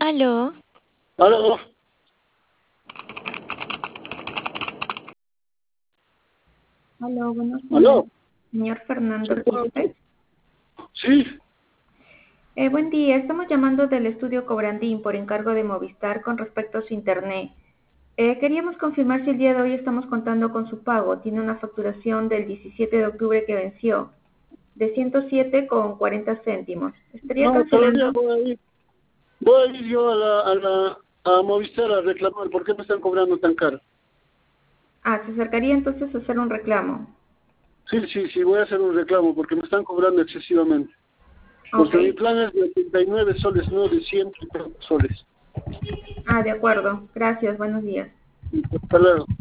Aló. ¿Aló? Hola, buenos días. ¿Aló? Señor Fernando Sí, Quispe. sí, Buen día, estamos llamando del estudio Cobrandín por encargo de Movistar con respecto a su internet. Queríamos confirmar si el día de hoy estamos contando con su pago. Tiene una facturación del 17 de octubre que venció, de 107,40 céntimos. Estaría no, todavía cancelando. voy a ir yo a Movistar a reclamar. ¿Por qué me están cobrando tan caro? Se acercaría entonces a hacer un reclamo. Sí, voy a hacer un reclamo porque me están cobrando excesivamente. Ok. Porque mi plan es de 89 soles, no de 100 soles. De acuerdo. Gracias, buenos días. Hasta luego.